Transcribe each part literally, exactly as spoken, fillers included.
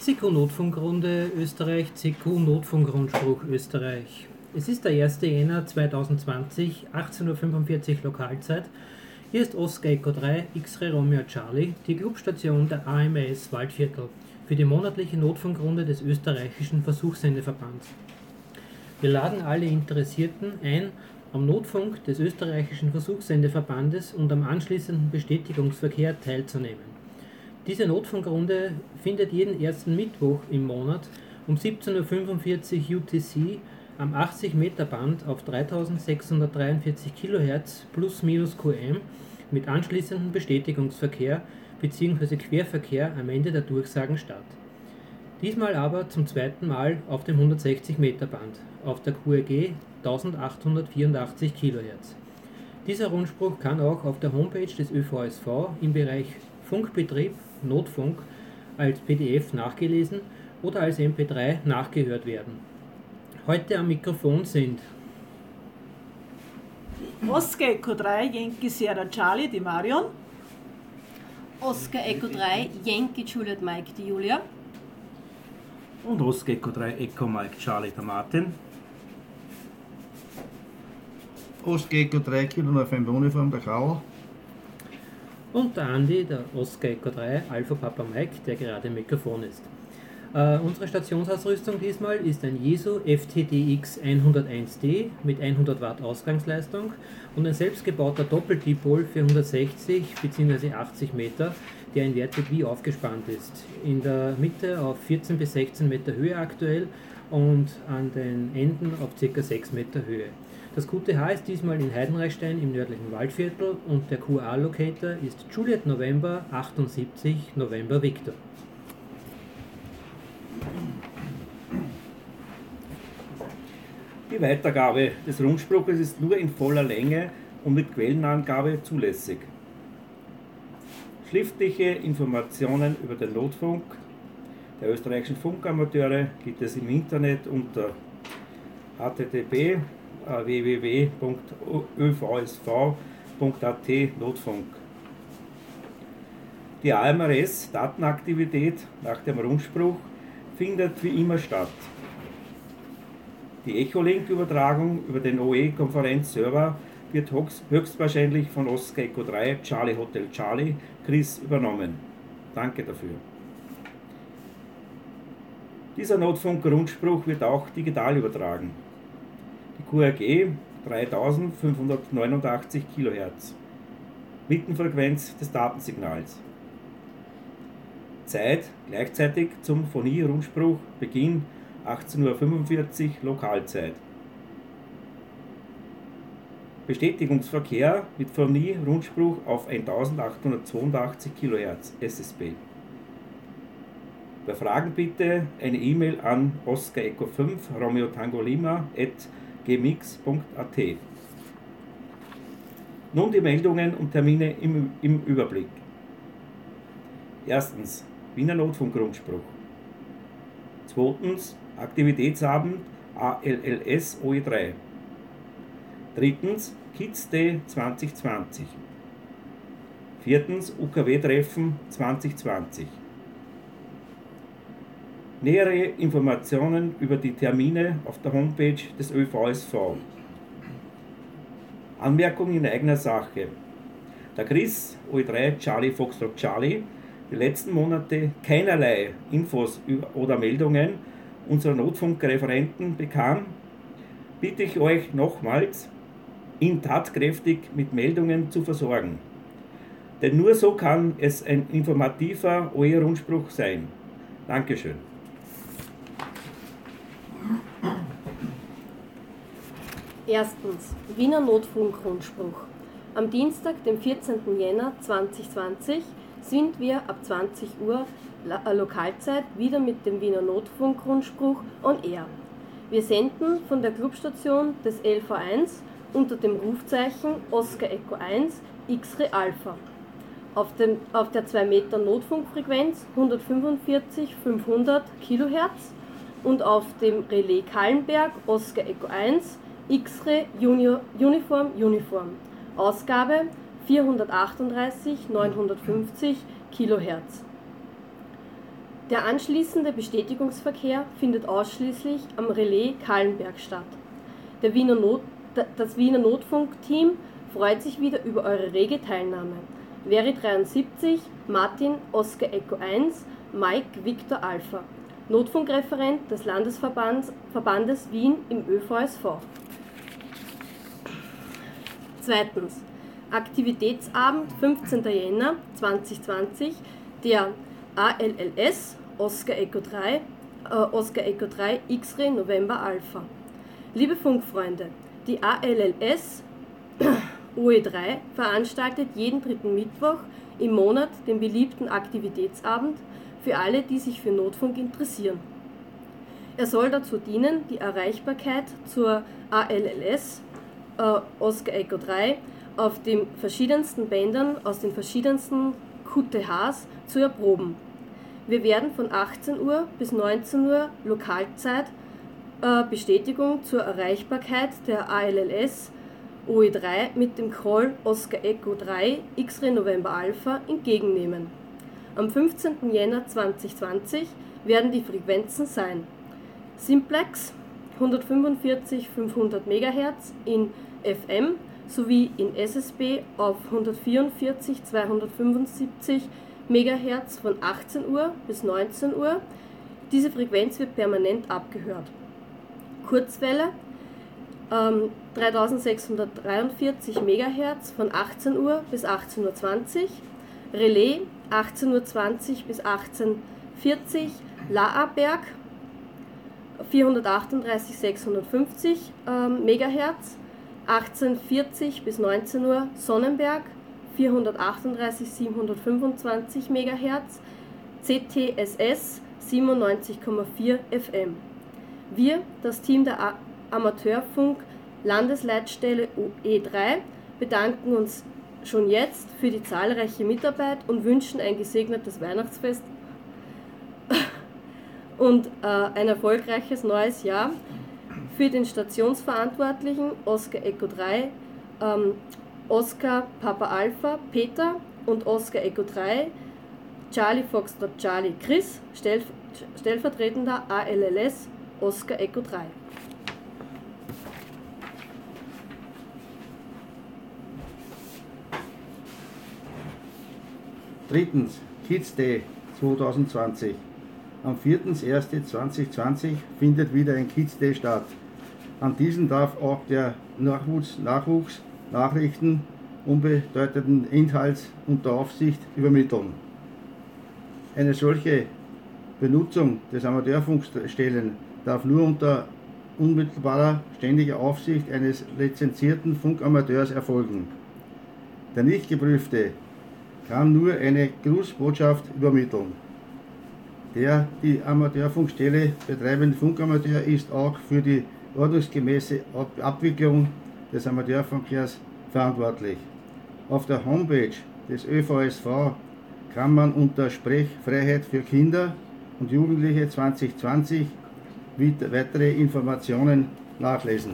C Q-Notfunkrunde Österreich, C Q-Notfunkrundspruch Österreich. Es ist der erste Jänner zweitausendzwanzig, achtzehn Uhr fünfundvierzig Lokalzeit. Hier ist Oscar Echo drei, X-Ray Romeo Charlie, die Clubstation der A M S Waldviertel für die monatliche Notfunkrunde des österreichischen Versuchssendeverbands. Wir laden alle Interessierten ein, am Notfunk des österreichischen Versuchssendeverbandes und am anschließenden Bestätigungsverkehr teilzunehmen. Diese Notfunkrunde findet jeden ersten Mittwoch im Monat um siebzehn Uhr fünfundvierzig U T C am achtzig Meter Band auf dreitausendsechshundertdreiundvierzig Kilohertz plus minus Q M mit anschließendem Bestätigungsverkehr bzw. Querverkehr am Ende der Durchsagen statt. Diesmal aber zum zweiten Mal auf dem hundertsechzig Meter Band auf der Q R G eintausendachthundertvierundachtzig Kilohertz. Dieser Rundspruch kann auch auf der Homepage des Ö V S V im Bereich Funkbetrieb Notfunk als P D F nachgelesen oder als M P drei nachgehört werden. Heute am Mikrofon sind Oscar Echo drei, Yankee Sierra Charlie, die Marion. Oscar Echo drei, Yankee Juliet Mike, die Julia. Und Oscar Echo drei, Echo Mike Charlie, der Martin. Oscar Echo drei, Kilo November Uniform, der Karl. Und der Andi, der Oscar Echo drei, Alpha Papa Mike, der gerade im Mikrofon ist. Äh, unsere Stationsausrüstung diesmal ist ein Jesu F T D X hunderteins D mit hundert Watt Ausgangsleistung und ein selbstgebauter Doppel-Dipol für hundertsechzig bzw. achtzig Meter, der in Wertig wie aufgespannt ist. In der Mitte auf vierzehn bis sechzehn Meter Höhe aktuell und an den Enden auf ca. sechs Meter Höhe. Das Q T H ist diesmal in Heidenreichstein im nördlichen Waldviertel und der Q A-Locator ist Juliet November achtundsiebzig November Victor. Die Weitergabe des Rundspruches ist nur in voller Länge und mit Quellenangabe zulässig. Schriftliche Informationen über den Notfunk der österreichischen Funkamateure gibt es im Internet unter h t t p w w w punkt ö v s v punkt a t Notfunk. Die A M R S-Datenaktivität nach dem Rundspruch findet wie immer statt. Die Echolink-Übertragung über den O E-Konferenzserver wird höchstwahrscheinlich von Oscar Echo drei, Charlie Hotel Charlie, Chris übernommen. Danke dafür. Dieser Notfunk-Rundspruch wird auch digital übertragen. Die Q R G dreitausendfünfhundertneunundachtzig Kilohertz, Mittenfrequenz des Datensignals. Zeit gleichzeitig zum Phonie-Rundspruch, Beginn achtzehn Uhr fünfundvierzig Lokalzeit. Bestätigungsverkehr mit Phonie-Rundspruch auf eintausendachthundertzweiundachtzig Kilohertz S S B. Bei Fragen bitte eine E-Mail an Oscar Echo fünf Romeo Tango Lima at gmx punkt a t. Nun die Meldungen und Termine im, im Überblick. Erstens Wiener Notfunkrundspruch. Zweitens Aktivitätsabend A L L S O E drei. Drittens Kids Day zwanzig zwanzig. Viertens U K W-Treffen zwanzig zwanzig. Nähere Informationen über die Termine auf der Homepage des Ö V S V. Anmerkung in eigener Sache. Der Chris O E drei Charlie Foxtrot Charlie die letzten Monate keinerlei Infos oder Meldungen unserer Notfunkreferenten bekam, bitte ich euch nochmals, ihn tatkräftig mit Meldungen zu versorgen. Denn nur so kann es ein informativer O E-Rundspruch sein. Dankeschön. Erstens, Wiener Notfunkrundspruch. Am Dienstag, dem vierzehnten Jänner zweitausendzwanzig, sind wir ab zwanzig Uhr Lokalzeit wieder mit dem Wiener Notfunkrundspruch on air. Wir senden von der Clubstation des L V eins unter dem Rufzeichen Oscar Echo eins X-Ray Alpha. Auf, dem, auf der zwei Meter Notfunkfrequenz hundertfünfundvierzig fünfhundert Kilohertz und auf dem Relais Kallenberg Oscar Echo eins X-Ray Uniform Uniform. Ausgabe vierhundertachtunddreißig neunhundertfünfzig Kilohertz. Der anschließende Bestätigungsverkehr findet ausschließlich am Relais Kahlenberg statt. Der Wiener Not, das Wiener Notfunkteam freut sich wieder über eure rege Teilnahme. Veri dreiundsiebzig, Martin, Oscar Echo eins, Mike, Victor Alpha. Notfunkreferent des Landesverbandes Verbandes Wien im Ö V S V. Zweitens. Aktivitätsabend fünfzehnten Jänner zweitausendzwanzig der A L L S Oscar Echo drei, äh, Oscar Echo drei X-Ray November Alpha. Liebe Funkfreunde, die A L L S O E drei veranstaltet jeden dritten Mittwoch im Monat den beliebten Aktivitätsabend für alle, die sich für Notfunk interessieren. Er soll dazu dienen, die Erreichbarkeit zur A L L S äh, Oscar Echo drei auf den verschiedensten Bändern aus den verschiedensten Q T Hs zu erproben. Wir werden von achtzehn Uhr bis neunzehn Uhr Lokalzeit äh, Bestätigung zur Erreichbarkeit der A L L S O E drei mit dem Call Oscar Echo drei X-Ray November Alpha entgegennehmen. Am fünfzehnten Jänner zweitausendzwanzig werden die Frequenzen sein: Simplex hundertfünfundvierzig fünfhundert Megahertz in F M sowie in S S B auf hundertvierundvierzig zweihundertfünfundsiebzig Megahertz von achtzehn Uhr bis neunzehn Uhr. Diese Frequenz wird permanent abgehört. Kurzwelle ähm, dreitausendsechshundertdreiundvierzig Megahertz von achtzehn Uhr bis achtzehn Uhr zwanzig. Relais achtzehn Uhr zwanzig bis achtzehn Uhr vierzig, Laaberg vierhundertachtunddreißig sechshundertfünfzig ähm, Megahertz, achtzehn Uhr vierzig bis neunzehn Uhr Sonnenberg vierhundertachtunddreißig siebenhundertfünfundzwanzig Megahertz, C T S S siebenundneunzig Komma vier F M. Wir, das Team der A- Amateurfunk Landesleitstelle O E drei, bedanken uns schon jetzt für die zahlreiche Mitarbeit und wünschen ein gesegnetes Weihnachtsfest und äh, ein erfolgreiches neues Jahr. Für den Stationsverantwortlichen Oscar Echo drei, ähm, Oscar Papa Alpha Peter und Oscar Echo drei, Charlie Foxtrot Charlie Chris, stellv- stellvertretender A L L S Oscar Echo drei. Drittens, Kids Day zweitausendzwanzig. Am vierten ersten zweitausendzwanzig findet wieder ein Kids Day statt. An diesem darf auch der Nachwuchs, Nachwuchs Nachrichten unbedeutenden Inhalts unter Aufsicht übermitteln. Eine solche Benutzung des Amateurfunkstellen darf nur unter unmittelbarer ständiger Aufsicht eines lizenzierten Funkamateurs erfolgen. Der nicht geprüfte kann nur eine Grußbotschaft übermitteln. Der die Amateurfunkstelle betreibende Funkamateur ist auch für die ordnungsgemäße Abwicklung des Amateurfunkverkehrs verantwortlich. Auf der Homepage des Ö V S V kann man unter Sprechfreiheit für Kinder und Jugendliche zweitausendzwanzig weitere Informationen nachlesen.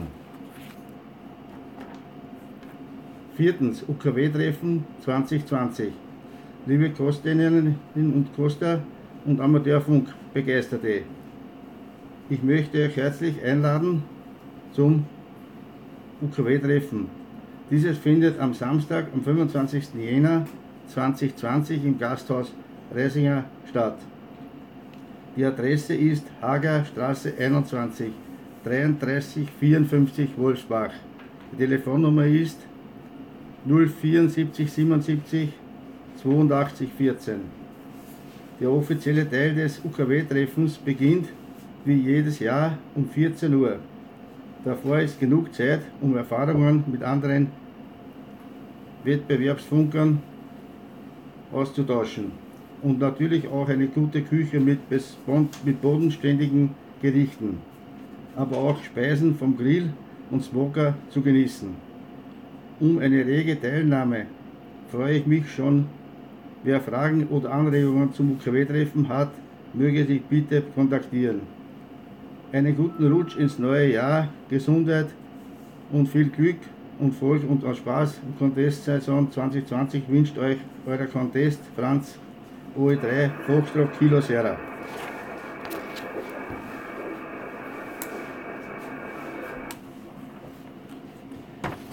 Viertens, U K W-Treffen zweitausendzwanzig. Liebe Kostinnen und Koster und Amateurfunk-Begeisterte, ich möchte euch herzlich einladen zum U K W-Treffen. Dieses findet am Samstag, am fünfundzwanzigsten Jänner zweitausendzwanzig im Gasthaus Reisinger statt. Die Adresse ist Hager Straße einundzwanzig, dreiunddreißig vierundfünfzig Wolfsbach. Die Telefonnummer ist null vierundsiebzig siebenundsiebzig zweiundachtzig vierzehn. Der offizielle Teil des U K W-Treffens beginnt wie jedes Jahr um vierzehn Uhr. Davor ist genug Zeit, um Erfahrungen mit anderen Wettbewerbsfunkern auszutauschen und natürlich auch eine gute Küche mit, mit bodenständigen Gerichten, aber auch Speisen vom Grill und Smoker zu genießen. Um eine rege Teilnahme freue ich mich schon. Wer Fragen oder Anregungen zum U K W-Treffen hat, möge sich bitte kontaktieren. Einen guten Rutsch ins neue Jahr, Gesundheit und viel Glück und Erfolg und Spaß im Contest-Saison zwanzig zwanzig wünscht euch euer Contest Franz O E drei Foxtrot Kilo Sierra.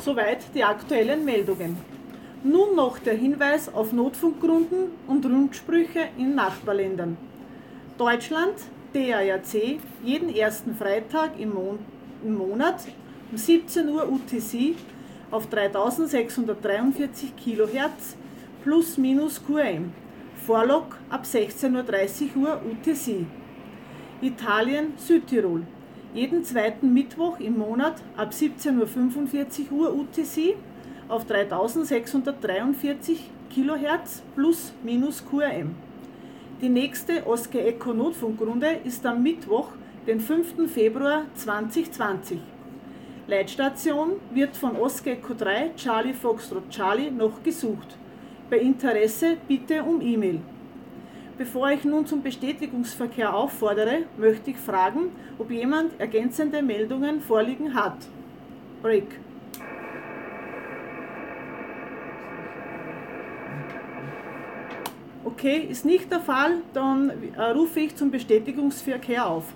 Soweit die aktuellen Meldungen. Nun noch der Hinweis auf Notfunkrunden und Rundsprüche in Nachbarländern. Deutschland, D A R C, jeden ersten Freitag im, Mon im Monat um siebzehn Uhr U T C auf dreitausendsechshundertdreiundvierzig Kilohertz plus minus Q M. Vorlog ab sechzehn Uhr dreißig Uhr U T C. Italien, Südtirol, jeden zweiten Mittwoch im Monat ab siebzehn Uhr fünfundvierzig Uhr U T C auf dreitausendsechshundertdreiundvierzig Kilohertz plus minus Q M. Die nächste Oscar Echo Notfunkrunde ist am Mittwoch, den fünften Februar zweitausendzwanzig. Leitstation wird von Oscar Echo drei Charlie Foxtrot Charlie noch gesucht. Bei Interesse bitte um E-Mail. Bevor ich nun zum Bestätigungsverkehr auffordere, möchte ich fragen, ob jemand ergänzende Meldungen vorliegen hat. Break. Okay, ist nicht der Fall, dann äh, rufe ich zum Bestätigungsverkehr auf.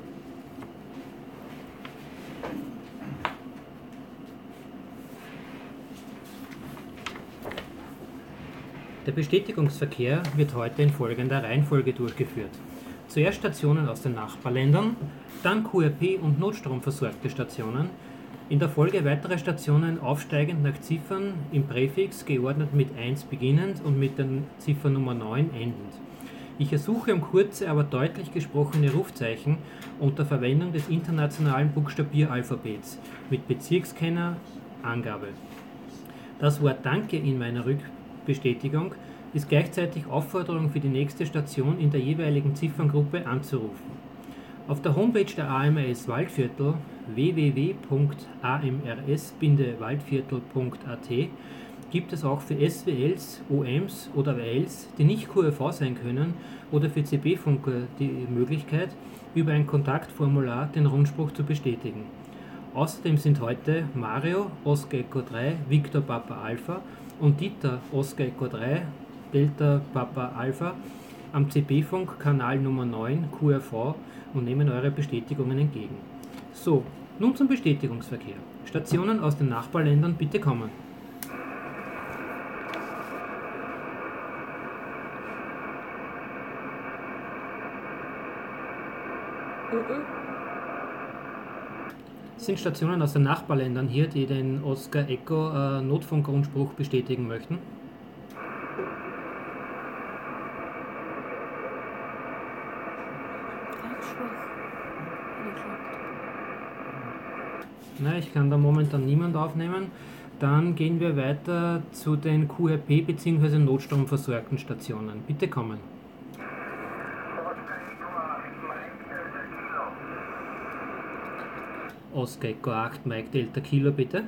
Der Bestätigungsverkehr wird heute in folgender Reihenfolge durchgeführt. Zuerst Stationen aus den Nachbarländern, dann Q R P- und Notstromversorgte Stationen, in der Folge weitere Stationen aufsteigend nach Ziffern im Präfix geordnet mit eins beginnend und mit der Ziffernummer neun endend. Ich ersuche um kurze, aber deutlich gesprochene Rufzeichen unter Verwendung des internationalen Buchstabieralphabets mit Bezirkskenner Angabe. Das Wort Danke in meiner Rückbestätigung ist gleichzeitig Aufforderung für die nächste Station in der jeweiligen Zifferngruppe anzurufen. Auf der Homepage der A M R S Waldviertel w w w punkt a m r s bindestrich waldviertel punkt a t gibt es auch für S W Ls, O Ms oder W Ls, die nicht Q R V sein können, oder für C B-Funker die Möglichkeit, über ein Kontaktformular den Rundspruch zu bestätigen. Außerdem sind heute Mario, Oscar Echo drei, Victor Papa Alpha und Dieter, Oscar Echo drei, Delta Papa Alpha am C B-Funk Kanal Nummer neun Q R V und nehmen eure Bestätigungen entgegen. So, nun zum Bestätigungsverkehr. Stationen aus den Nachbarländern bitte kommen. Sind Stationen aus den Nachbarländern hier, die den Oscar Echo äh, Notfunkrundspruch bestätigen möchten? Na, ich kann da momentan niemand aufnehmen. Dann gehen wir weiter zu den Q R P- bzw. Notstromversorgten Stationen. Bitte kommen. Oscar Echo acht, Mike Delta Kilo, bitte.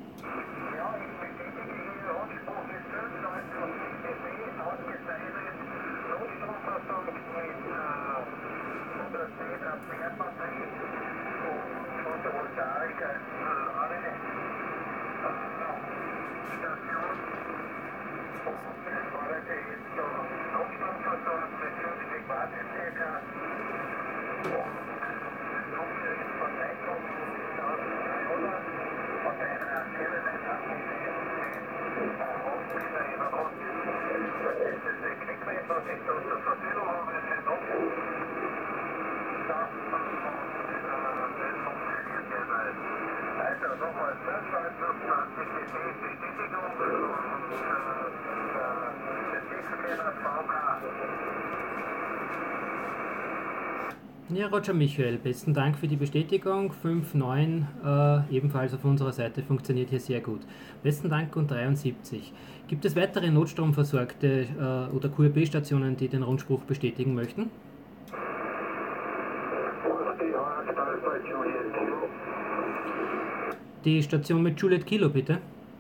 Ja, Roger Michael, besten Dank für die Bestätigung. fünf neun äh, ebenfalls auf unserer Seite funktioniert hier sehr gut. Besten Dank und dreiundsiebzig. Gibt es weitere Notstromversorgte äh, oder Q R P-Stationen, die den Rundspruch bestätigen möchten? Die Station mit Juliet Kilo, bitte.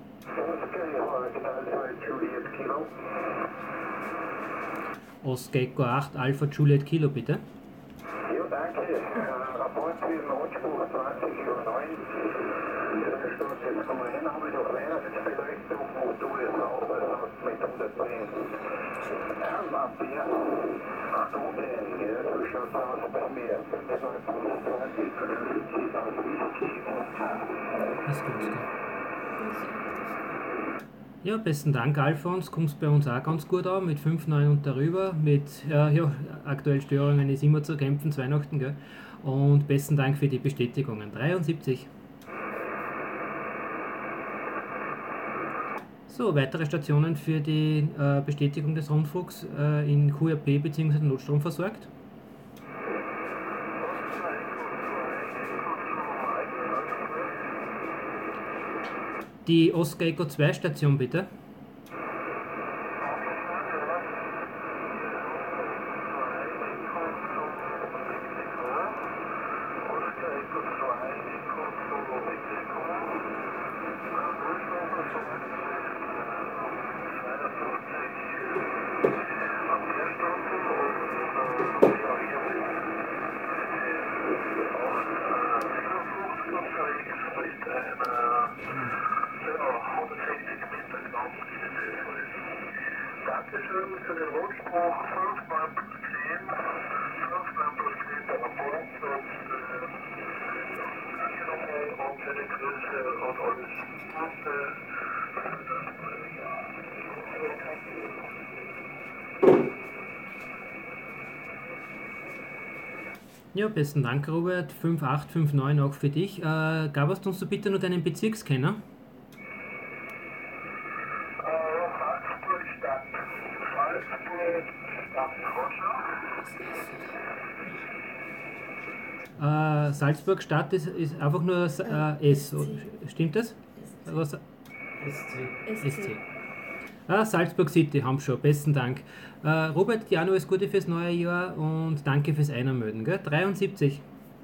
Oscar Echo acht Alpha Juliet Kilo, bitte. Ja, danke. Rapport für den Notspruch zwanzig Uhr neun. Der Stoß jetzt kommen wir hin, habe ich noch Weihnachtsbeleuchtung, Modul ist auch mit hundertzehn Ampere. Atomde, ja, so schaut es aus bei mir. fünfundzwanzig, fünfundsiebzig, Ist gut, Oscar. Ja, besten Dank, Alfons. Kommst bei uns auch ganz gut an, mit fünf neun und darüber. Mit äh, ja, aktuell Störungen ist immer zu kämpfen, zu Weihnachten, gell? Und besten Dank für die Bestätigungen. dreiundsiebzig. So, weitere Stationen für die äh, Bestätigung des Rundfunks äh, in Q R P bzw. Notstrom versorgt. Die Oscar Echo zwei Station bitte. Dankeschön für den Rundspruch fünf neun plus zehn, fünf neun plus zehn der Rapport und danke nochmal und schöne Grüße und alles Gute. Ja, besten Dank, Robert. fünf acht fünf neun auch für dich. Äh, gabst uns du bitte nur deinen Bezirkskenner? Salzburg Stadt. Salzburg Stadt Roger. Äh, Salzburg Stadt ist, ist einfach nur äh, S. Stimmt das? Was? S S C. Ah, Salzburg City, haben schon. Besten Dank. Äh, Robert, dir auch noch alles Gute fürs neue Jahr und danke fürs Einmelden. Gell? dreiundsiebzig.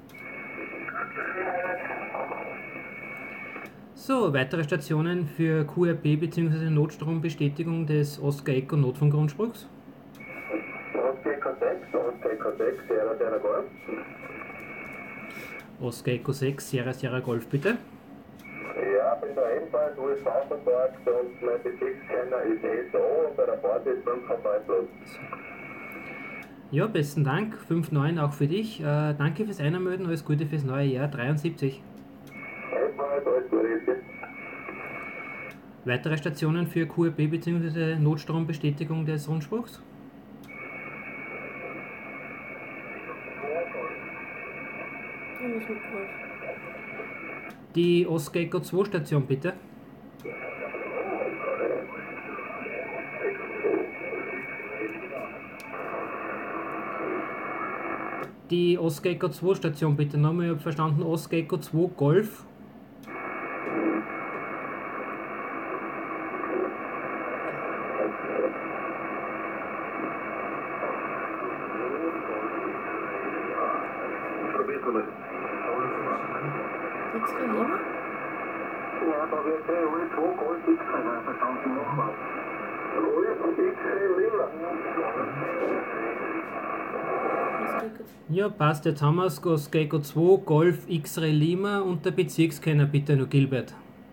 So, weitere Stationen für Q R P bzw. Notstrombestätigung des Oscar Echo Notfunkgrundspruchs. Oscar Echo sechs, Oscar Echo sechs, Sierra Sierra Golf. Oscar Echo sechs, Sierra Sierra Golf, bitte. Ja, bin da ebenfalls U S V versorgt und mein Bezirkskenner ist S O und der Rapport ist fünf zwei plus. Ja, besten Dank. fünf neun auch für dich. Äh, danke fürs Einmelden, alles Gute fürs neue Jahr. dreiundsiebzig. Ebenfalls alles Gute. Weitere Stationen für Q R P bzw. Notstrombestätigung des Rundspruchs. Die Oscar Echo zwei Station bitte. Die Oscar Echo zwei Station bitte. Nochmal, ich habe verstanden, Oscar Echo zwei Golf. Ja, da wird der U S V Gold X verstanden nochmal. U S V X Lila. Ja, passt. Jetzt haben wir es. Oscar Echo zwei Golf X-Ray Lima und der Bezirkskenner bitte noch, Gilbert.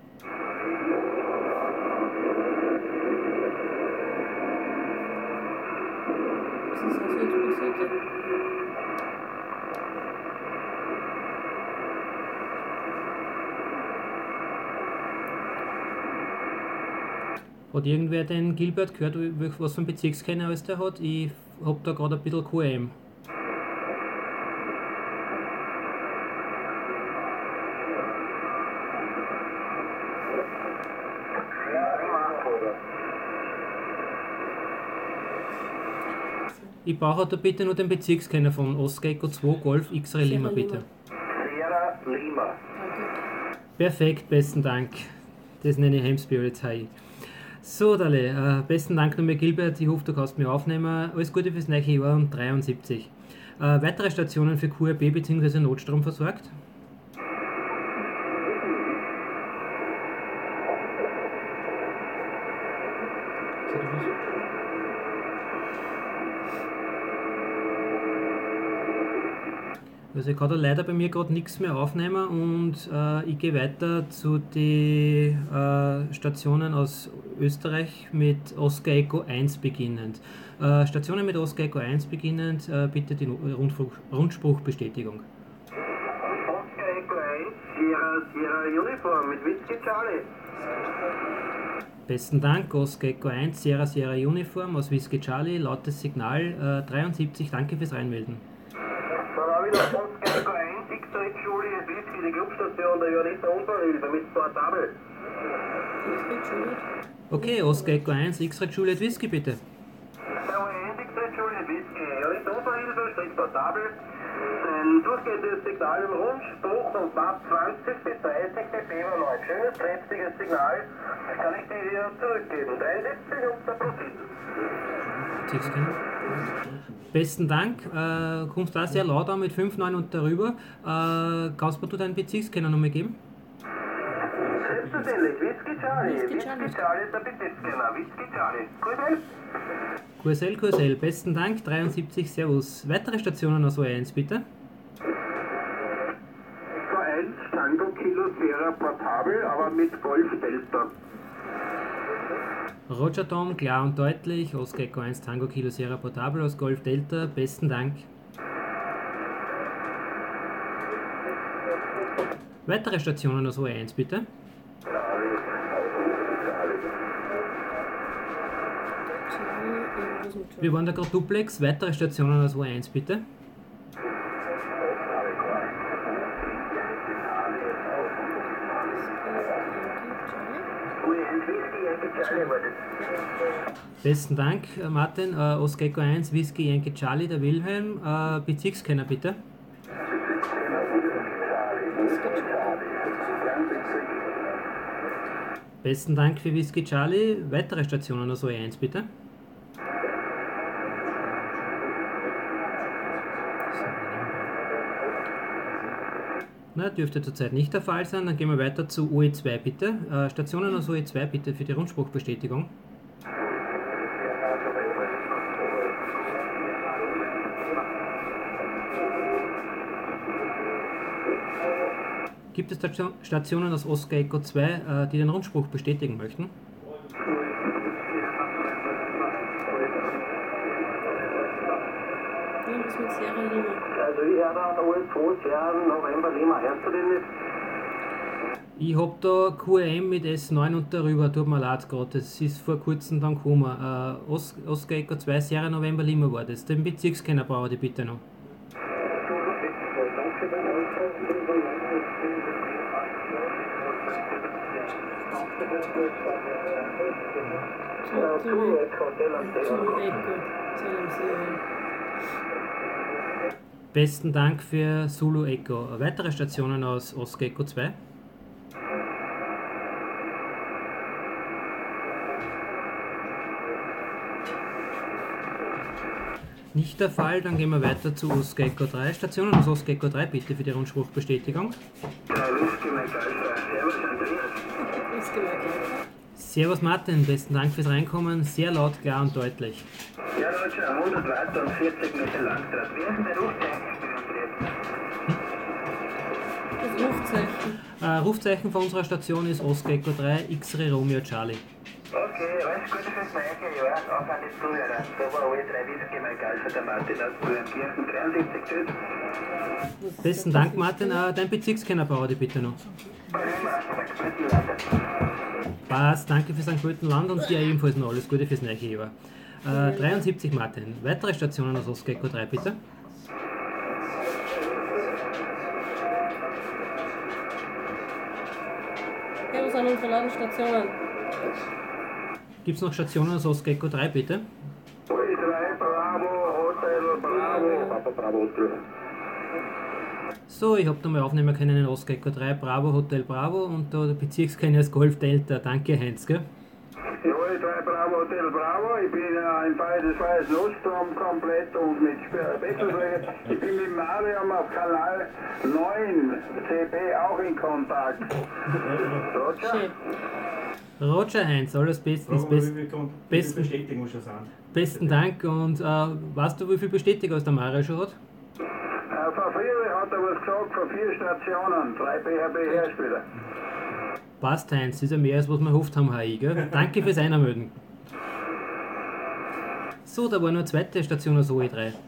Hat irgendwer den Gilbert gehört, was für ein Bezirkskenner alles der hat? Ich hab da gerade ein bisschen Q M. Ich brauche da bitte nur den Bezirkskenner von Oscar Echo zwei Golf X-Ray Lima, bitte. Sierra Lima. Perfekt, besten Dank. Das nenne ich Ham Spirits High. So, Dale, äh, besten Dank nochmal, Gilbert. Ich hoffe, du kannst mich aufnehmen. Alles Gute fürs neue Jahr und dreiundsiebzig. Äh, weitere Stationen für Q R P bzw. Notstrom versorgt? Also ich kann da leider bei mir gerade nichts mehr aufnehmen und äh, ich gehe weiter zu den äh, Stationen aus Österreich mit Oscar Echo eins beginnend. Äh, Stationen mit Oscar Echo eins beginnend, äh, bitte die Rundspruch, Rundspruchbestätigung. Oscar Echo eins, Sierra Sierra Uniform mit Whisky Charlie. Besten Dank, Oscar Echo eins, Sierra Sierra Uniform aus Whisky Charlie, lautes Signal äh, dreiundsiebzig, danke fürs Reinmelden. Dann habe ich noch Oscar Echo eins, X-Ray Juliet Whisky, die Clubstation der Jonita Unfallhilfe mit Portable. Okay, Oscar Echo eins, X-Ray Juliet Whisky bitte. Der O eins, X-Ray Juliet Whisky, Jonita Unfallhilfe, Strich Portable. Ein durchgehendes Signal im Rundspruch und Watt zwanzig bis dreißig dB neun. Schönes, kräftiges Signal. Kann ich dir hier zurückgeben. dreiundsiebzig und der Profit. Besten Dank, äh, kommst da sehr laut an mit fünf neun und darüber. Äh, kannst du deinen Bezirkskenner nochmal geben? Selbstverständlich, Whisky Charlie. Whisky Charlie ist der Bezirkskenner. Whisky Charlie. Gut, Q S L, Q S L, besten Dank, dreiundsiebzig, Servus. Weitere Stationen aus O eins bitte. V eins, Tango Kilo Sierra Portable, aber mit Golf Delta. Roger Tom, klar und deutlich, Oscar Echo eins, Tango Kilo Sierra Portable aus Golf Delta, besten Dank. Weitere Stationen aus O eins bitte. Wir waren da gerade Duplex, weitere Stationen aus O eins bitte. Besten Dank, Martin. Uh, Oscar Echo eins, Whisky Yankee Charlie, der Wilhelm. Uh, Bezirkskenner bitte. Besten Dank für Whisky Charlie. Weitere Stationen aus O eins bitte. Na, dürfte zurzeit nicht der Fall sein. Dann gehen wir weiter zu O E zwei bitte. Äh, Stationen aus O E zwei bitte für die Rundspruchbestätigung. Gibt es Stationen aus Oscar Echo zwei, äh, die den Rundspruch bestätigen möchten? Also ich höre da O E zwei, Sierra November Lima. Hörst du den nicht? Ich hab da Q M mit S neun und darüber, tut mir leid gerade, das ist vor kurzem dann gekommen. Äh, Os Oscar Echo zwei, Sierra November Lima war das. Den Bezirkskenner brauche ich bitte noch. Besten Dank für Zulu Echo. Weitere Stationen aus Oscar Echo zwei? Nicht der Fall, dann gehen wir weiter zu Oscar Echo drei. Stationen aus Oscar Echo drei bitte für die Rundspruchbestätigung. Servus Martin, besten Dank fürs Reinkommen, sehr laut, klar und deutlich. Ja, Roger, hundert Watt und vierzig Meter Langdraht. Wie ist denn der Rufzeichen? Das Rufzeichen. Äh, Rufzeichen von unserer Station ist Oscar Echo drei, X-Ray Romeo Charlie. Okay, alles Gute fürs neue Jahr, auch an die Zuhörer. Da war O E drei Whisky, mein Geist, der Martin aus Kirchen, dreiundsiebzig, tschüss. Besten Dank Martin, äh, dein Bezirkskenner brauche ich bitte noch. Passt, danke für Sankt Pöltenland und dir ebenfalls noch alles Gute fürs neue Jahr. Äh, dreiundsiebzig Martin, weitere Stationen aus Oscar Echo drei bitte. Ja, wo sind unsere Ladestationen? Gibt es noch Stationen aus Oscar Echo drei bitte? O E drei, Bravo, Hotel, Bravo. Papa, Bravo, Hotel. So, ich habe da mal aufnehmen können in Oscar Echo drei, Bravo, Hotel Bravo und da der Bezirkskenner ist Golf Delta. Danke Heinz, gell? O E drei, Bravo, Hotel, Bravo. Ich bin äh, im Fall des Falles Notstrom komplett und mit Wechselschläge. Ich bin mit Mariam auf Kanal neun C B auch in Kontakt. Roger? Schön. Roger Heinz, alles bestens. Best, besten, Bestätigung schon sagen. besten Dank und äh, weißt du, wie viel Bestätigung aus der Mario schon hat? Äh, Frau Friede hat er was gesagt von vier Stationen, drei B H B-Hersteller. Passt Heinz, das ist ja mehr als was wir gehofft haben, H I, gell? Danke fürs Einmelden. So, da war noch eine zweite Station aus O E drei.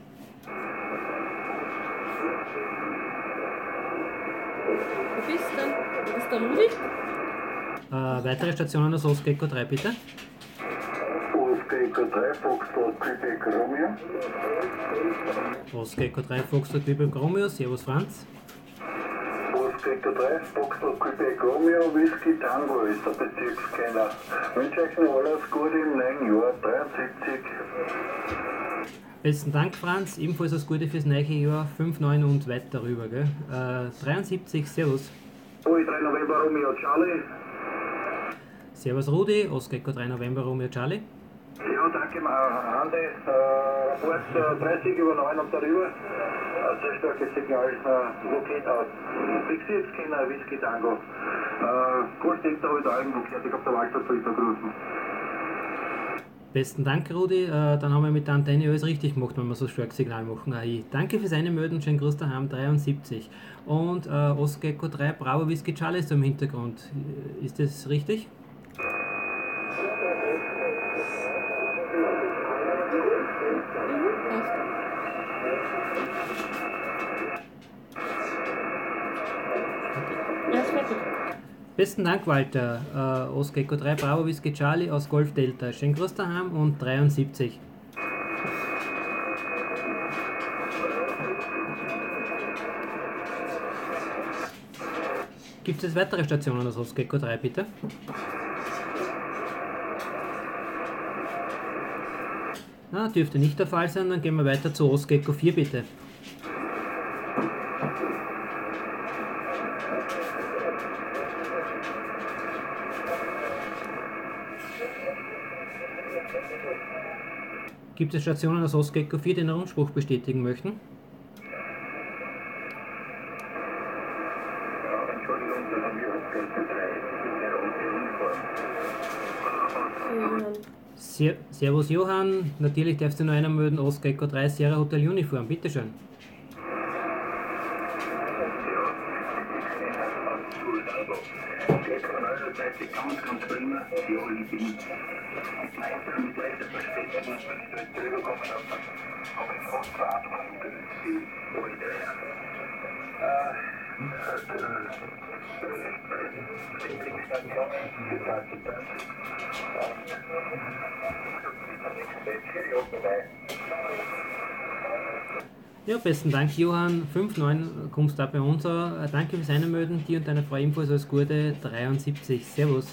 Wo bist du denn? Ist der Rudi? Äh, weitere Stationen aus Osgecko drei, bitte. Osgecko drei, Foxtrot, Quebec, Romeo. Osgecko drei, Foxtrot, Quebec, Romeo. Servus, Franz. Osgecko drei, Foxtrot, Quebec, Romeo, Whisky, Tango ist der Bezirkskenner. Wünsche euch noch alles Gute im neuen Jahr, dreiundsiebzig. Besten Dank, Franz. Ebenfalls das Gute fürs neue Jahr. fünf, neun und weiter rüber, gell? Äh, dreiundsiebzig, Servus. Ui, drei November, Romeo, Charlie. Servus, Rudi. Osgecko drei, November, Romeo, Charlie. Ja, danke, Andi. Äh, Rapport äh, dreißig über neun und darüber. Äh, sehr starkes Signal. Äh, Loket aus. Bezirkskenner, Whisky, Tango. Äh, Goldstedt habe ich da irgendwo gehört. Ich glaube, der Walter hat da gerufen. Besten Dank, Rudi. Äh, dann haben wir mit der Antenne alles richtig gemacht, wenn wir so stark Signal machen. A I. Danke fürs Einmelden. Schönen Gruß daheim, dreiundsiebzig. Und äh, Osgecko drei, Bravo Whisky Charlie ist da im Hintergrund. Ist das richtig? Ja, ist fertig. Besten Dank, Walter. Äh, Osgecko drei, Bravo Whisky Charlie aus Golf Delta. Schönen Gruß daheim und dreiundsiebzig. Gibt es weitere Stationen aus Osgecko drei, bitte? Na, dürfte nicht der Fall sein, dann gehen wir weiter zu Osgecko vier, bitte. Gibt es Stationen aus Osgecko vier, die den Rundspruch bestätigen möchten? Ser Servus Johann, natürlich darfst du noch einer melden, Osgecko drei, Sierra Hotel Uniform, bitteschön. Ganz, ganz prima. Die Oli bin mit leichter, mit leichter Verspätung, wenn ich da jetzt drüber gekommen habe, habe ich fast veratmet, die Oli drei. Ja, besten Dank, Johann. fünf neun kommst da bei uns an. Danke fürs Einmelden. Dir und deiner Frau ebenfalls alles Gute. dreiundsiebzig. Servus.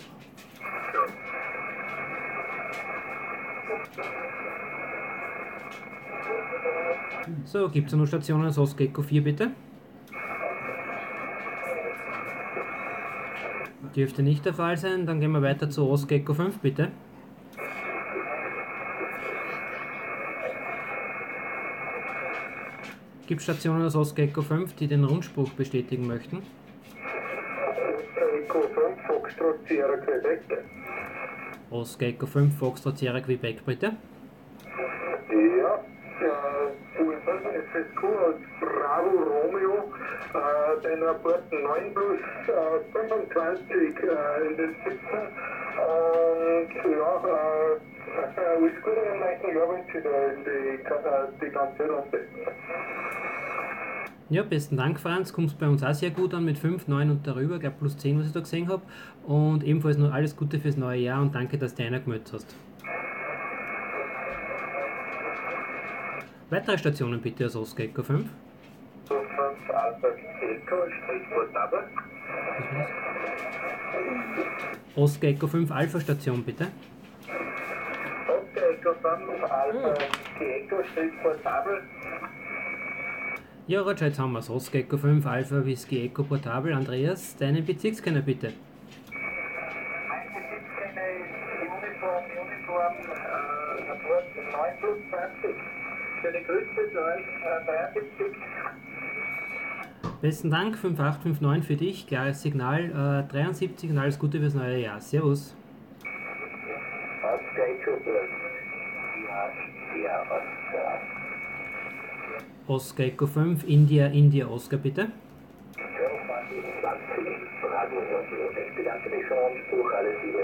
So, gibt es noch Stationen aus Osgecko vier, bitte? Dürfte nicht der Fall sein. Dann gehen wir weiter zu Osgecko fünf, bitte. Gibt es Stationen aus Osgecko fünf, die den Rundspruch bestätigen möchten? Osgecko fünf, Foxtrot, Sierra, Quebec. Osgecko fünf, Foxtrot, Sierra, Quebec, bitte. Ja, äh, U S A, F S Q aus Bravo, Romeo, äh, den Rapport neun plus äh, fünfundzwanzig äh, in den Sitzen. Und ja, äh, äh, alles Gute im neuen Jahr wünsche ich da in die, äh, die ganze Runde. Ja, besten Dank, Franz. Kommst bei uns auch sehr gut an mit fünf, neun und darüber, gleich plus zehn, was ich da gesehen habe. Und ebenfalls noch alles Gute fürs neue Jahr und danke, dass du einer gemeldet hast. Weitere Stationen bitte aus Osgecko fünf. fünf Alpha Echo, Strichwort Double. Osgecko fünf Alpha Station bitte. Osgecko fünf Alpha Echo, Strichwort Double. Ja, Roger, jetzt haben wir es. Osgecko fünf Alpha Whisky Echo Portable. Andreas, deinen Bezirkskenner bitte. Mein Bezirkskenner ist Uniform, Uniform, äh, Rapport neun plus zwanzig. Schöne Grüße zu euch, äh, dreiundsiebzig. Besten Dank, fünf acht fünf neun für dich, klares Signal, äh, dreiundsiebzig und alles Gute fürs neue Jahr. Servus. Osgecko fünf. Ja, ja, Oscar. Osgecko fünf, India, India, Oscar bitte. Ich bedanke mich für den Anspruch, alles Liebe,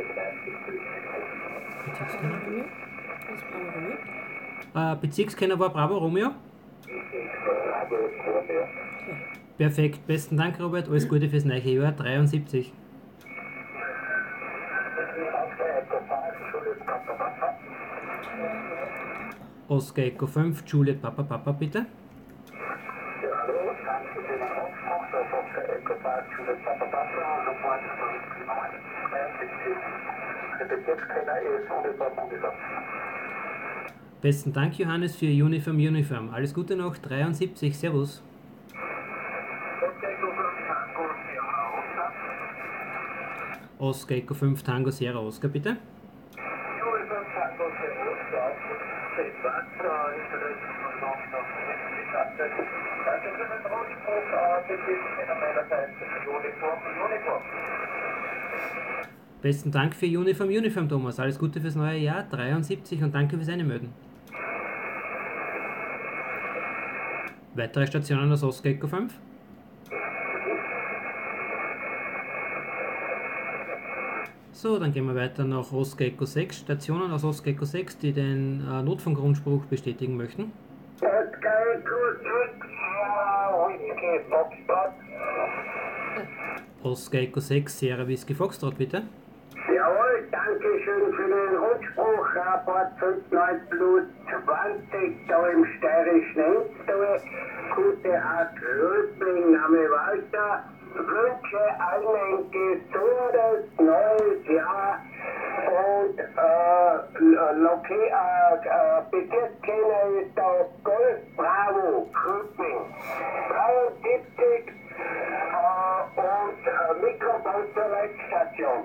Das brauchen wir nicht. Äh, Bezirkskenner war Bravo Romeo. Bravo Romeo. Perfekt, besten Dank Robert, alles Gute fürs neue Jahr, dreiundsiebzig. Juliet Papa Papa. Oscar Echo fünf, Juliet Papa Papa bitte. Ja, hallo, danke für den Rundspruch, das ist Oscar Echo fünf, Juliet Papa Papa, Support dreiundsiebzig. Der Bezirkskenner ist Bundeswehr, Bundeswehr. Besten Dank, Johannes, für Uniform Uniform. Alles Gute noch, dreiundsiebzig, Servus. Oscar Echo fünf, Tango, Sierra, Oscar. Oscar Echo fünf, Tango Sierra Oscar bitte. Uniform Tango, Sierra, Oscar. Wasser, Interessen und noch noch nicht. Danke für den Rundspruch, Bezirkskenner meinerseits, Uniform, Uniform. Besten Dank für Uniform Uniform, Thomas. Alles Gute fürs neue Jahr, dreiundsiebzig und danke fürs Einmelden. Weitere Stationen aus Oscar Echo fünf. So, dann gehen wir weiter nach Oscar Echo sechs. Stationen aus Oscar Echo sechs, die den äh, Notfunkgrundspruch bestätigen möchten. Oscar Echo sechs, Sierra Whisky Foxtrot. Oscar Echo sechs, Sierra Whisky Foxtrot bitte. Jawohl, danke schön für den Rundspruch, Rapport fünf neun plus zwanzig, da im steirischen Endstall. Gute Art Rötling, Name Walter. Wünsche allen ein gesundes neues Jahr und äh, Loki, äh, äh, Bezirkskenner ist der Golf Bravo, Krüpping, dreiundsiebzig äh, und äh, Mikrofonverleitstation.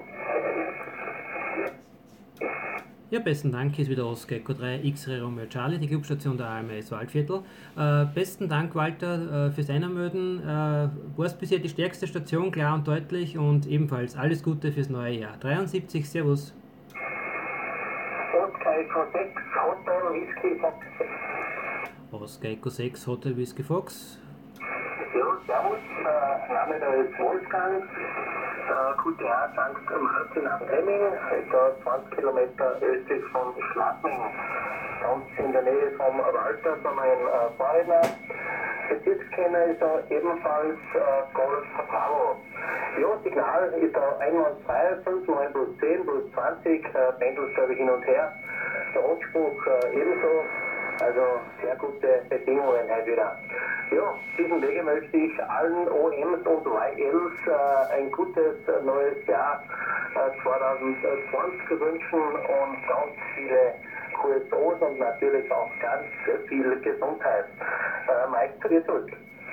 Ja, besten Dank, hier ist wieder Oscar Echo drei, X-Ray Romeo Charlie, die Clubstation der A M S Waldviertel. Äh, besten Dank, Walter, äh, fürs Einmelden. Äh, warst bisher die stärkste Station, klar und deutlich, und ebenfalls alles Gute fürs neue Jahr. dreiundsiebzig, Servus. Oscar Echo sechs, Hotel Whisky Fox. Oscar Echo sechs, Hotel Whisky Fox. Ja, servus, äh, Name da ist Wolfgang. Äh, gute Art, Sankt Martin am Hemming, etwa zwanzig Kilometer östlich von Schladming. Ganz in der Nähe vom Walter, von meinem äh, Vorredner. Bezirkskenner ist da ebenfalls äh, Golf Bravo. Ja, Signal ist da einwandfrei, fünf neun plus zehn plus zwanzig, äh, Pendelserver hin und her. Der Rundspruch äh, ebenso. Also sehr gute Bedingungen heute wieder. Ja, diesen Wege möchte ich allen O Ms und Y Ls äh, ein gutes äh, neues Jahr äh, zweitausendzwanzig wünschen und ganz viele Q S Os und natürlich auch ganz viel Gesundheit. Äh, Mike, zu dir zurück.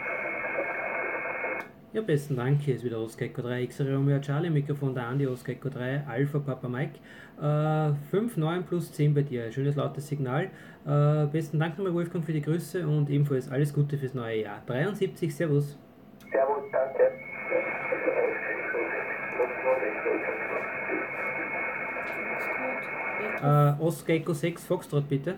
Ja, besten Dank, hier ist wieder Oscar Echo drei, X-Ray Romeo Charlie, Mikrofon der Andi, Oscar Echo drei, Alpha Papa Mike. Äh, fünf neun plus zehn bei dir, schönes lautes Signal. Äh, besten Dank nochmal, Wolfgang, für die Grüße und ebenfalls alles Gute fürs neue Jahr. dreiundsiebzig, Servus. Servus, danke. Äh, Oscar Echo sechs, Foxtrot bitte.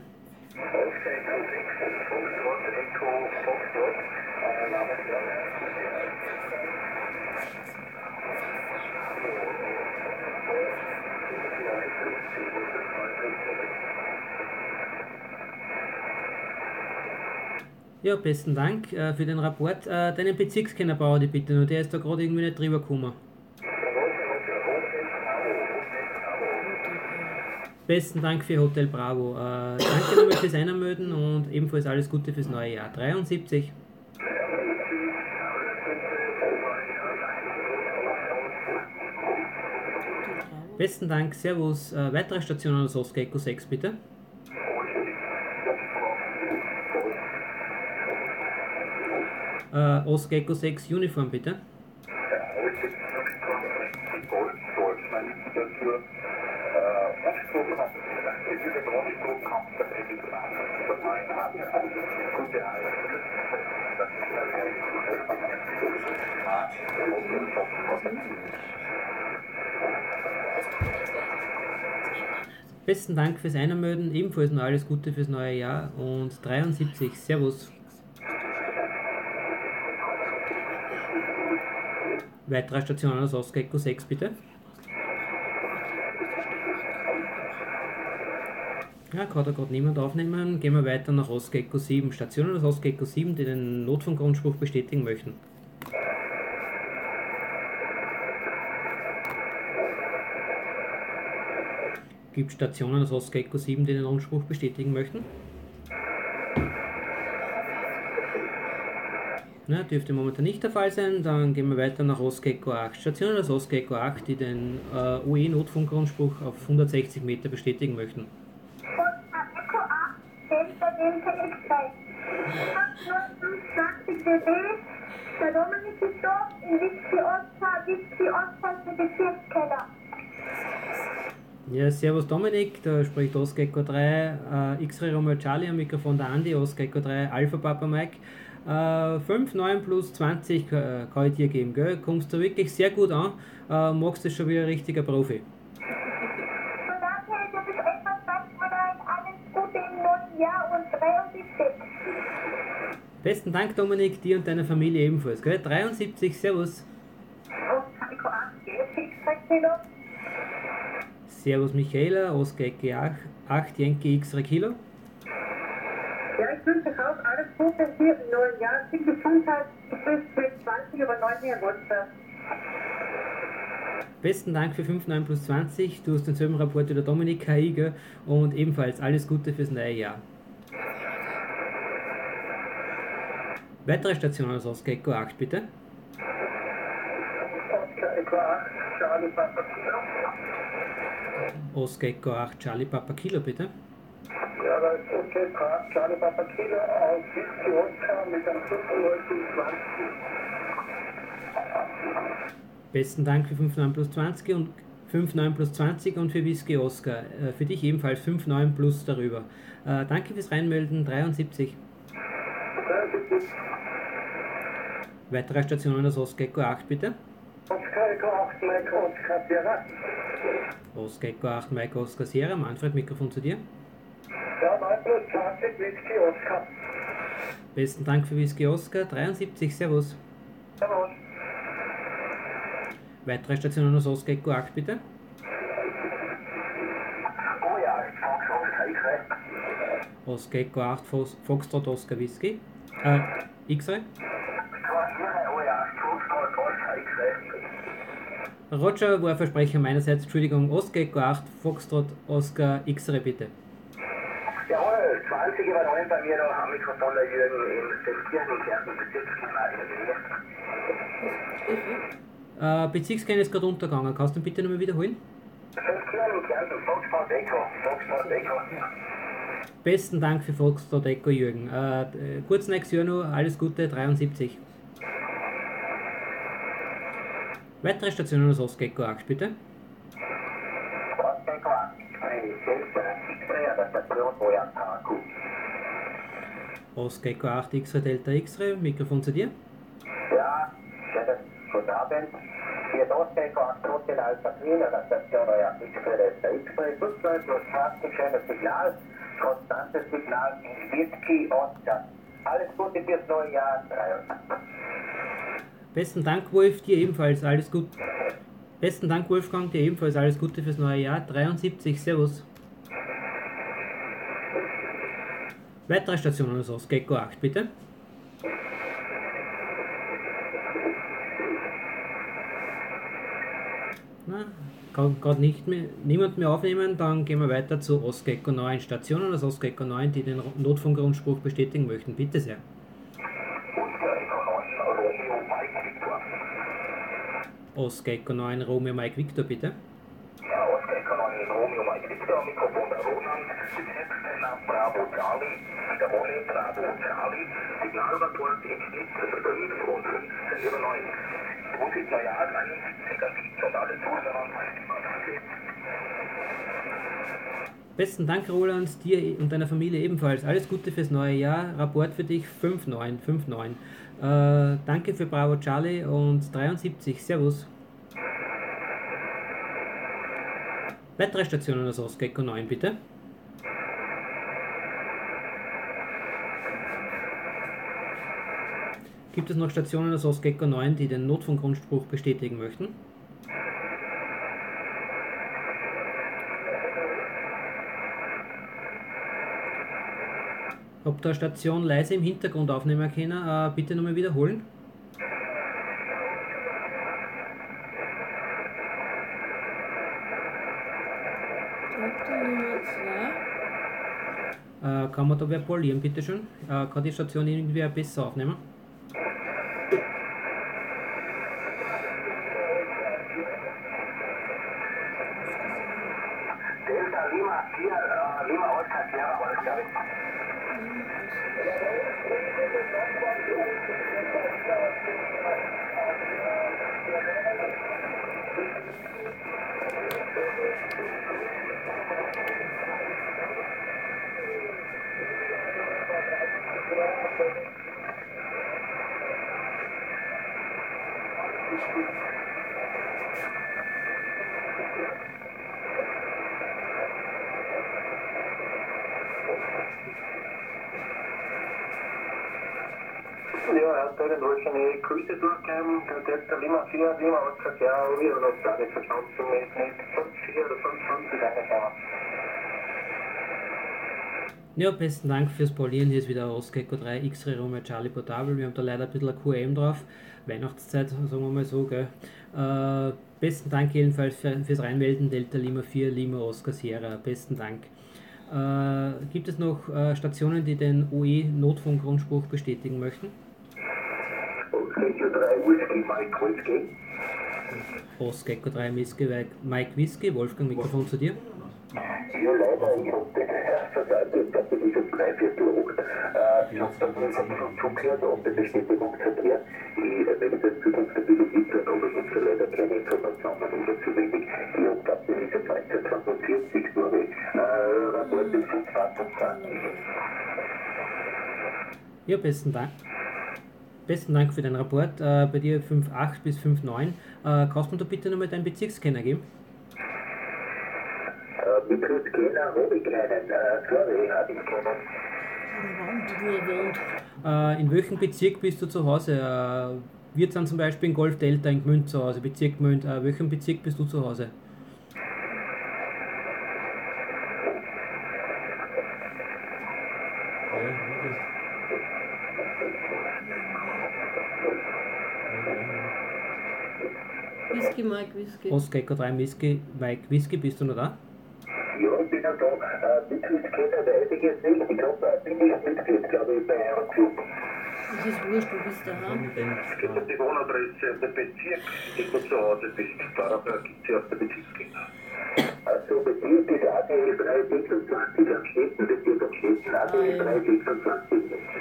Ja, besten Dank äh, für den Rapport. Äh, deinen Bezirkskenner baue die bitte nur, der ist da gerade irgendwie nicht drüber gekommen. Besten Dank für Hotel Bravo. Äh, danke nochmal fürs Einmelden und ebenfalls alles Gute fürs neue Jahr. dreiundsiebzig. Besten Dank, Servus. Äh, weitere Stationen aus Oscar Echo sechs bitte. Äh, Oscar Echo sechs, Uniform bitte. Besten Dank fürs Einmelden, ebenfalls noch alles Gute fürs neue Jahr und dreiundsiebzig, Servus. Weitere Stationen aus Oscar Echo sechs bitte. Ja, kann da gerade niemand aufnehmen. Gehen wir weiter nach Oscar Echo sieben. Stationen aus Oscar Echo sieben, die den Notfunkgrundspruch bestätigen möchten. Gibt es Stationen aus Oscar Echo sieben, die den Rundspruch bestätigen möchten? Na, dürfte momentan nicht der Fall sein. Dann gehen wir weiter nach Oscar Echo acht. Stationen aus Oscar Echo acht, die den äh, U E-Notfunkrundspruch auf hundertsechzig Meter bestätigen möchten. Oscar Echo acht, Delta Delta X-Ray. achthundertfünfundzwanzig dB, der Dominik ist dort in Whisky Oscar, Whisky Oscar für Bezirkskeller. Ja, servus Dominik, da spricht Oscar Echo drei, äh, X-Ray Romeo Charlie am Mikrofon der Andi, Oscar Echo drei, Alpha Papa Mike. Äh, fünf, neun plus zwanzig äh, kann ich dir geben, gell? Kommst du wirklich sehr gut an, äh, magst du schon wie ein richtiger Profi. Von daher, das ist etwas, was mir ein alles Gute im neuen Jahr und dreiundsiebzig. Besten Dank Dominik, dir und deiner Familie ebenfalls, gell? dreiundsiebzig, servus. Oscar Echo acht, X-Ray Kilo. Servus Michaela, Oscar Echo acht, Yankee X-Ray Kilo. Ja, ich wünsche euch auch alles Gute hier im neuen Jahr. Viel Gesundheit bis zwanzig über neun hier in Wolfsburg. Besten Dank für fünf, neun plus zwanzig, du hast denselben Rapport wie der Dominik K I, gell? Und ebenfalls alles Gute fürs neue Jahr. Weitere Stationen aus Oscar Echo acht, bitte. Oscar Echo acht, Charlie Papa Kilo. Oscar Echo acht, Charlie Papa Kilo, bitte. Ja, da ist Oscar Echo acht, Charlie Papa Kilo aus Whisky Oscar mit einem fünfundneunzig zwanzig. Besten Dank für fünf, neun plus zwanzig und fünf, neun plus zwanzig und für Whisky Oscar. Äh, für dich ebenfalls fünf, neun plus darüber. Äh, danke fürs Reinmelden, dreiundsiebzig. dreiundsiebzig. Weitere Stationen aus Oscar Echo acht, bitte. Oscar Echo acht, Mike Oscar Sierra. Oscar Echo acht, Mike Oscar Sierra. Manfred, Mikrofon zu dir. Ja, neun plus zwanzig, Whisky Oscar. Besten Dank für Whisky Oscar, dreiundsiebzig, servus. Servus. Weitere Stationen aus Oscar Echo acht, bitte. Oh ja, Fox Oscar X-Ray. Oscar Echo acht, Fos- Foxtrot Oscar Whisky. Äh, X-Ray. Oh ja, Fox Oscar X-Ray. Roger war Versprecher meinerseits, Entschuldigung, Oscar Echo acht, Foxtrot Oscar X-Ray, bitte. Jawohl, zwanzig über neun bei mir noch am Mikrofon der Jürgen in Festkirchen, im Kärnten Bezirkskammer in der Nähe. Äh, Bezirkskern ist gerade untergegangen, kannst du ihn bitte nochmal wiederholen? Festkirchen im Kärnten, Foxtrot Echo, Foxtrot Echo. Besten Dank für Foxtrot Echo, Jürgen. Äh, kurz nächstes Jahr noch, alles Gute, dreiundsiebzig. Weitere Stationen aus Oscar Echo acht, bitte. Oscar Echo acht, ein Delta X-Ray an der Station Oyapaku. Oscar Echo acht, X-Ray Delta X-Ray, Mikrofon zu dir. Ja, schönen guten Abend. Hier ist Oscar Echo acht, Hotel Alpha Queen an der Station Oyapaku Delta X-Ray. Plus neun plus zwanzig, schönes Signal, konstantes Signal in Whisky Oscar. Alles Gute fürs neue Jahr. Besten Dank, Wolf, dir ebenfalls alles gut. Besten Dank, Wolfgang, dir ebenfalls alles Gute fürs neue Jahr. dreiundsiebzig, servus. Weitere Stationen aus Oscar Echo acht, bitte. Na, kann gerade nicht mehr, niemand mehr aufnehmen, dann gehen wir weiter zu Oscar Echo neun. Stationen aus Oscar Echo neun, die den Notfunkrundspruch bestätigen möchten. Bitte sehr. Oscar Echo neun, Romeo Mike Victor, bitte. Ja, Oscar Echo neun, Romeo Mike Victor, Mikrofon der Roland, Bezirkskenner Bravo Charlie, wiederhole Bravo Charlie, Signalrapport im Schnitt fünf und fünfzehn über neun. Gutes Neujahr, dreiundsiebzig an dich und alle Zuhörer. Danke. Besten Dank, Roland, dir und deiner Familie ebenfalls. Alles Gute fürs neue Jahr. Rapport für dich fünf neun, fünf neun. Äh, danke für Bravo Charlie und dreiundsiebzig. Servus. Weitere Stationen aus Oscar Echo neun, bitte. Gibt es noch Stationen aus Oscar Echo neun, die den Notfunkrundspruch bestätigen möchten? Ob der Station leise im Hintergrund aufnehmen können, äh, bitte nochmal wiederholen. Okay. Äh, kann man da verballieren, bitteschön? Äh, kann die Station irgendwie besser aufnehmen? Delta Lima vier, äh, Lima Oscar Sierra, war das, glaube ich. Ja, er hat irgendwo schon eine Grüße durchgegeben, der Delta Lima vier, Lima Oscar Sierra, ich habe noch gar nicht verstanden, mit, mit fünf vier oder fünf fünf ist eingefahren. Ja, besten Dank fürs Paulieren. Hier ist wieder Oscar Echo drei, X-Ray Romeo Charlie Portable. Wir haben da leider ein bisschen ein Q M drauf. Weihnachtszeit, sagen wir mal so, gell. Äh, besten Dank jedenfalls für, fürs Reinmelden. Delta Lima vier, Lima Oscar Sierra. Besten Dank. Äh, gibt es noch äh, Stationen, die den O E-Notfunkgrundspruch bestätigen möchten? Oscar Echo drei, Whisky, Mike Whisky. Oscar Echo drei, Whisky, Mike Whisky. Wolfgang, Mikrofon zu dir. Ja, leider, ich habe das erst versaltet, dass ich das um drei Viertel hoch. Äh, ich habe dann nur schon zugehört und die Bestätigung verkehrt. Ich werde das Zukunft ein bisschen wissen, aber ich habe leider keine Informationen dazu wenig. Ich habe gedacht, das ist jetzt neunzehnhundertzweiundvierzig, glaube ich. Äh, Rapport ist von zwanzig. Ja, besten Dank. Besten Dank für den Rapport. Äh, bei dir fünf acht bis fünf neun. Äh, kannst du mir da bitte nochmal deinen Bezirksscanner geben? Mikroscanner habe ich keinen, äh, sorry, habe ich keinen. Äh, in welchem Bezirk bist du zu Hause? Äh, wir sind zum Beispiel in Golf Delta in Gmünd zu Hause, Bezirk Gmünd. Äh, welchem Bezirk bist du zu Hause? Whisky, Mike, Whisky. Oscar Echo drei, Whisky, Mike Whisky, bist du noch da? Ja, ich bin noch da. Äh, Mikroscanner weiß ich jetzt nicht. Ich glaube, ich bin nicht Mitglied, glaube ich, bei einem Club. Das ist wurscht, du bist daheim. Es gibt die Wohnadresse, der Bezirk, den du zu Hause bist. Darauf gibt es ja auch der Bezirkscanner. Also, Bezirk ist A D drei sechsundzwanzig am Städten, Bezirk am Städten, A D drei sechsundzwanzig.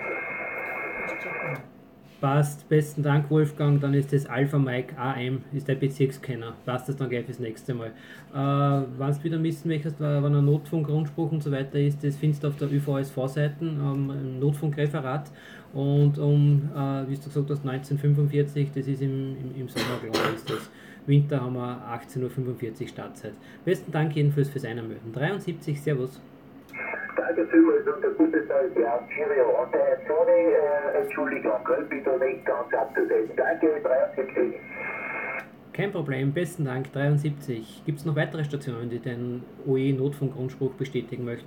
Passt, besten Dank Wolfgang, dann ist das Alpha Mike A M, ist der Bezirkskenner. Passt das dann gleich fürs nächste Mal. Äh, wenn du wieder wissen möchtest, wann ein Notfunkgrundspruch und so weiter ist, das findest du auf der Ö V S V-Seite, ähm, im Notfunkreferat. Und um, äh, wie du gesagt hast, neunzehnhundertfünfundvierzig, das ist im, im, im Sommer, glaube ich, ist das. Winter haben wir achtzehn Uhr fünfundvierzig Startzeit. Besten Dank jedenfalls fürs Einmelden. dreiundsiebzig, Servus. Danke vielmals und eine gute Zeit. Ja, Cheerio. Und äh, sorry, äh, Entschuldigung, ich bin da nicht ganz up to date. Danke, dreiundsiebzig. Kein Problem, besten Dank, dreiundsiebzig. Gibt es noch weitere Stationen, die den O E-Notfunkgrundspruch bestätigen möchten?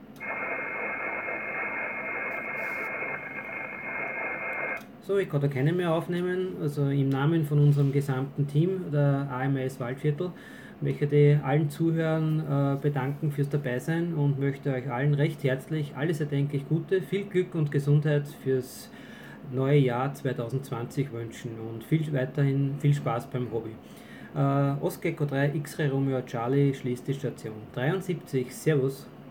So, ich kann da keine mehr aufnehmen. Also im Namen von unserem gesamten Team, der A M S Waldviertel, möchte ich allen Zuhörern äh, bedanken fürs Dabeisein und möchte euch allen recht herzlich alles erdenklich Gute, viel Glück und Gesundheit fürs neue Jahr zwanzig zwanzig wünschen und viel weiterhin viel Spaß beim Hobby. Äh, Oscar Echo drei, X-Ray Romeo Charlie schließt die Station. dreiundsiebzig, Servus.